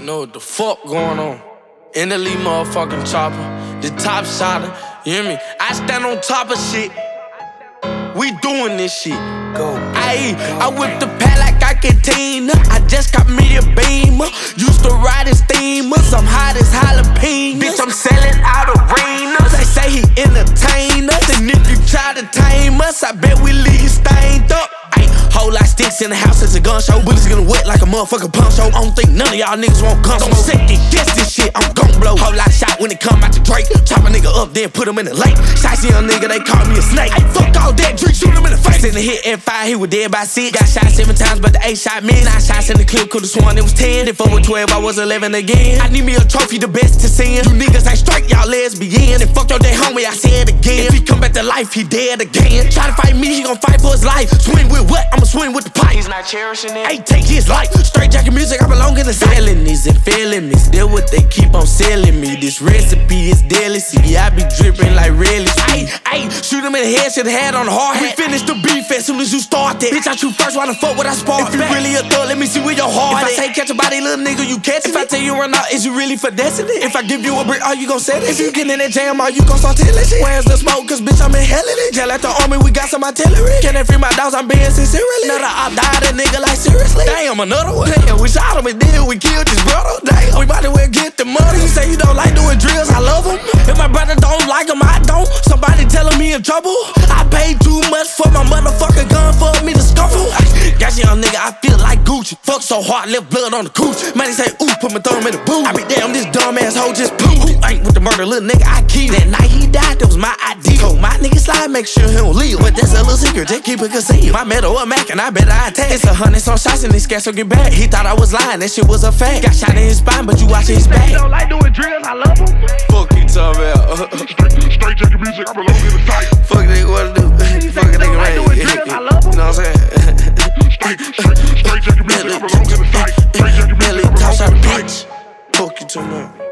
know what the fuck going on. In the lead motherfucking chopper, the top shotter, you hear me? I stand on top of shit. We doing this shit. Go. I whip the pad like I can Tina. I just got me a Beamer. Used to ride in steamers. I'm hot as jalapeno. Bitch, I'm selling out arenas. They say he entertain us. And if you try to tame us, I bet we leave you stained up. Whole lot sticks in the house, it's a gun show. Bullets getting wet like a motherfucking punch show. I don't think none of y'all niggas won't come. Don't second guess this shit, I'm gon' blow. Whole lot shot when it come out the Drake. Chop a nigga up, then put him in the lake. Shicey young nigga, they call me a snake. Ay, fuck all that, drink, shoot him in the face. In the hit and 5, he was dead by 6. Got shot 7 times, but the 8 shot missed. 9 shots in the clip, could've sworn it was 10. Then 4 with 12, I was 11 again. I need me a trophy, the best to send. You niggas ain't straight, y'all lesbian. And fuck your day homie, I say it again. If he come back to life, he dead again. Try to fight me, he gon' fight for his life. Swing with what? I'ma swing with the pipe. He's not cherishing it. Hey, take his life. Straight jacket music, I belong in the felonies and felonies. They're what they keep on selling me. This recipe is deadly. See, I be dripping like relish. Ayy, shoot him in the head, should've had on the hard hat. We finish the beef as soon as you start that. Bitch, I shoot first, why the fuck would I spark? If you really a thug, let me see where your heart is. If I say catch a body, little nigga, you catch it. If I tell you run out, is you really finessing it? If I give you a brick, are you gon' set it? If you get in that jam, are you gon' start telling shit? Where's the smoke? Cause bitch, I'm inhaling it. Jail at the army, we got some artillery. Can I free my dogs? I'm being sincerely. Another op died, a nigga like seriously. Damn, another one. Damn, we shot him and then we killed his brother. Damn, we bout to well get the money. You say you don't like doing drills, I love him. If my brother don't like him, I don't. Somebody telling me in trouble. I paid too much for my motherfucking gun for me to scuffle. Got you young nigga, I feel like Gucci. Fuck so hard, left blood on the cooch. Man, they say, ooh, put my thumb in the boot. I be damn, this dumb ass hoe just poo. Ain't with the murder, little nigga, I keep. That night he died, that was my idea. Told my nigga slide, make sure he don't leave. But that's a little secret, just keep it concealed. My metal a Mac and I bet I attack. It's 100 some shots and he scared so get back. He thought I was lying, that shit was a fact. Got shot in his spine, but you watching his back. He don't like doing drills, I love him. Fuck you talking about. Straight jacket music, I belong in the fight. Fuck a nigga, what to do? Fuck a nigga, right? I love him. You know what I'm saying? Straight jacket music, I belong in the fight. Straight jacket music, I belong in the fight. Fuck you too much.